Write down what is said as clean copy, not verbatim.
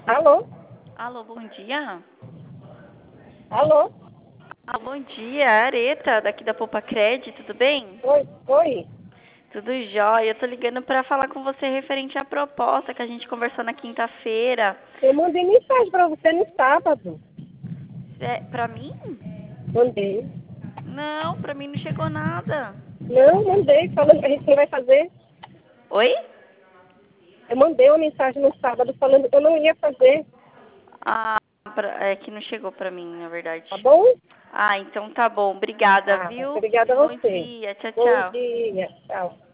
Alô? Alô, bom dia. Alô? Bom dia, Areta, daqui da Poupa Cred, tudo bem? Oi, oi. Tudo jóia. Eu tô ligando para falar com você referente à proposta que a gente conversou na quinta-feira. Eu mandei mensagem para você no sábado. Pra mim? Mandei. Não, pra mim não chegou nada. Não, mandei, falando que a gente não vai fazer. Oi? Eu mandei uma mensagem no sábado falando que eu não ia fazer, Ah, é que não chegou pra mim, na verdade. tá bom? Ah, então tá bom. Obrigada, Ah, viu? obrigada a Bom você. dia. Tchau, Bom tchau. dia. Tchau.